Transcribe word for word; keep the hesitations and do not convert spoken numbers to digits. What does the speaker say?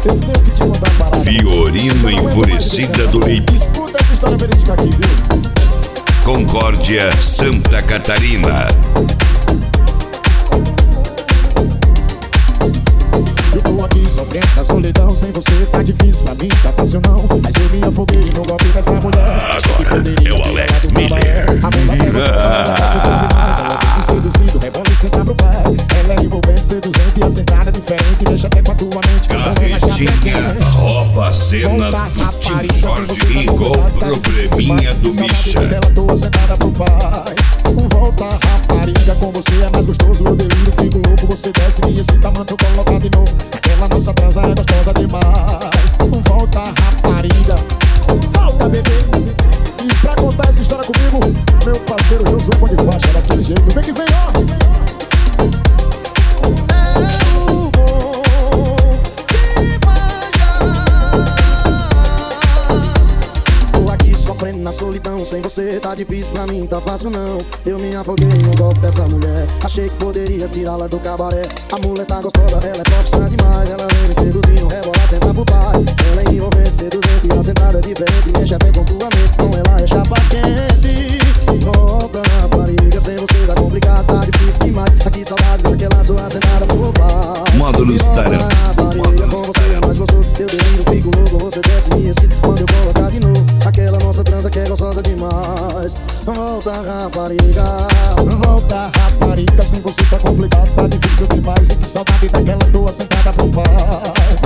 Eu tenho que te contar uma parada. Fiorino Enfurecida do Leite. Escuta essa história verídica aqui, viu? Concórdia, Santa Catarina. Eu tô aqui sofrendo da solidão, sem você tá difícil pra mim, tá fácil não. Mas eu me afoguei no golpe dessa mulher. Agora é o Alex Miller. A mulher é gostosa, ela tem seduzido, rebola e senta pro pai. Ela é envolvente, seduzente e a sentada diferente, deixa até com a tua mente. Carretinha, rouba a cena do tio Jorge igual probleminha do Misha. Ela toa sentada pro pai. Volta rapariga, com você é mais gostoso. Eu deliro, fico louco, você desce me excita, manda eu colocar de novo. Aquela nossa transa é gostosa demais. Volta rapariga, volta bebê. E pra contar essa história comigo, meu parceiro Josué Pão de Faixa, daquele jeito. Vem que vem, ó. Na solidão, sem você tá difícil pra mim, tá fácil não. Eu me afoguei no golpe dessa mulher. Achei que poderia tirá-la do cabaré. A mulher tá gostosa, ela é profissional demais. Ela vem me seduzindo, rebola, senta pro pai. Ela é envolvente, seduzente e a sentada é diferente. Mexe até com tua mente, com ela é chapa quente. Volta rapariga, sem você tá complicado, tá difícil demais. Aqui saudade daquela sua sentada pro pai. Módulos Tarantes. Rapariga, com você é mais gostoso. Eu deliro, fico louco, você desce me excita. Quando eu colocar de novo, aquela nossa transa que é gostosa demais. Volta rapariga, volta rapariga, sem você tá complicado, tá difícil demais. E que saudade daquela tua sentada pro pai.